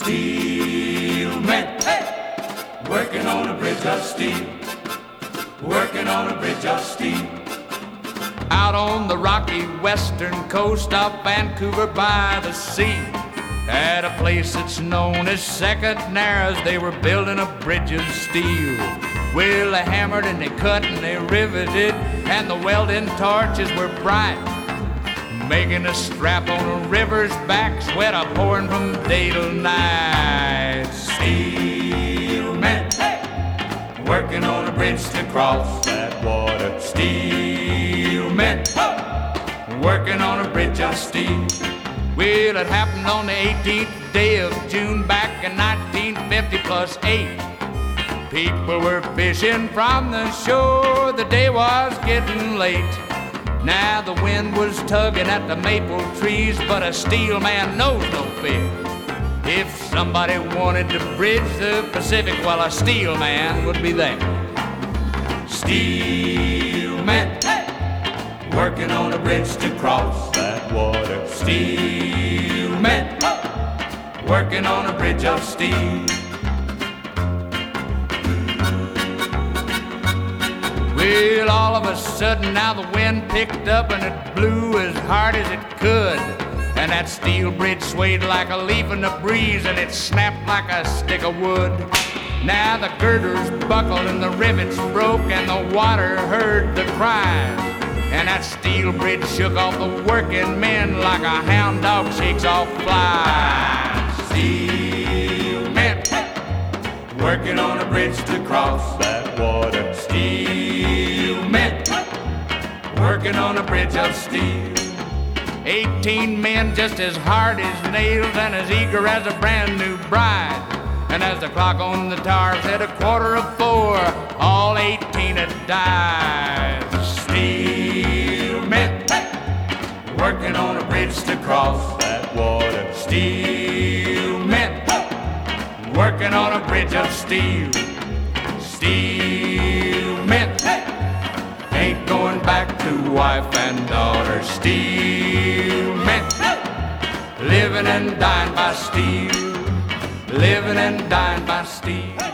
steel men, hey! Working on a bridge of steel, working on a bridge of steel. Out on the rocky western coast of Vancouver by the sea, at a place that's known as Second Narrows, they were building a bridge of steel. Well, they hammered and they cut and they riveted, and the welding torches were bright, making a strap on a river's back, sweat a pouring from day till night. Steel men, hey! Working on a bridge to cross that water. Steel men, hey! Working on a bridge of steel. Well, it happened on the 18th day of June back in 1950 plus 8. People were fishing from the shore, the day was getting late. Now the wind was tugging at the maple trees, but a steel man knows no fear. If somebody wanted to bridge the Pacific, well, a steel man would be there. Steel man, hey! Working on a bridge to cross that water. Steel man, hey! Working on a bridge of steel. Well, all of a sudden now the wind picked up and it blew as hard as it could, and that steel bridge swayed like a leaf in the breeze, and it snapped like a stick of wood. Now the girders buckled and the rivets broke, and the water heard the cries, and that steel bridge shook off the working men like a hound dog shakes off flies. Steel men, hey! Working on a bridge to cross that water. Steel men, working on a bridge of steel. 18 men just as hard as nails and as eager as a brand new bride. And as the clock on the tower said 4:15, all 18 had died. Steel men, working on a bridge to cross that water. Steel men, working on a bridge of steel. Steel men, ain't going back to wife and daughter. Steel men, living and dying by steel, living and dying by steel.